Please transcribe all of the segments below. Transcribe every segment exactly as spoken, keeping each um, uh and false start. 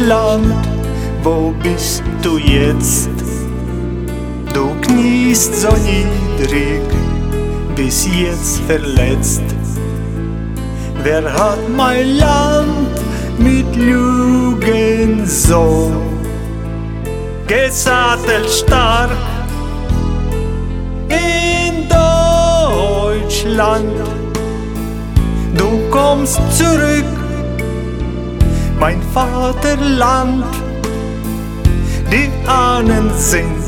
Deutschland, wo bist du jetzt? Du kniest so niedrig, bis jetzt verletzt. Wer hat mein Land mit Lügen so gesattelt stark? In Deutschland, du kommst zurück, mein Vaterland, die Ahnen sind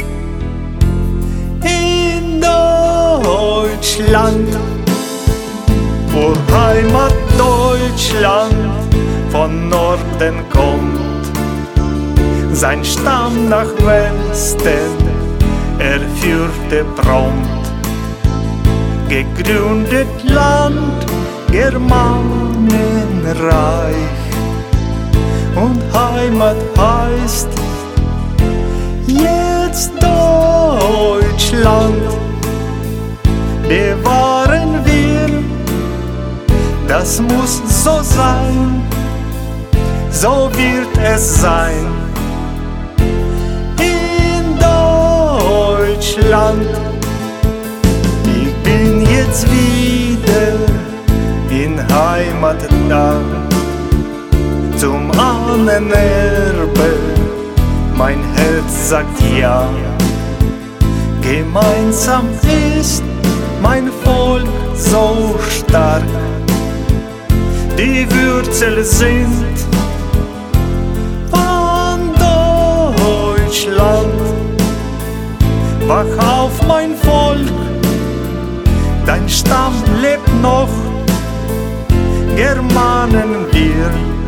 in Deutschland. Wo Heimat Deutschland von Norden kommt, sein Stamm nach Westen, er führte prompt. Gegründet Land, Germanenreich, und Heimat heißt jetzt Deutschland. Bewahren wir, das muss so sein, so wird es sein. In Deutschland, ich bin jetzt wieder in Heimatland, zum Ahnenerbe, mein Herz sagt ja. Gemeinsam ist mein Volk so stark, die Wurzeln sind von Deutschland. Wach auf, mein Volk, dein Stamm lebt noch, Germanen wir.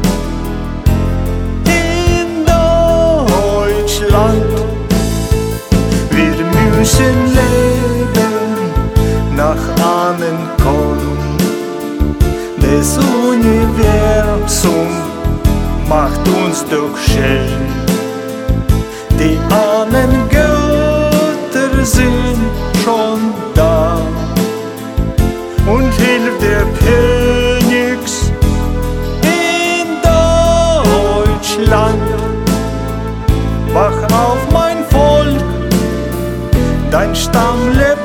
In Deutschland, wir müssen leben, nach Ahnen kommen. Das Universum macht uns doch schön. Die Ahnengötter sind schon da und hilft der Königs in Deutschland. Wach auf, mein Volk, dein Stamm lebt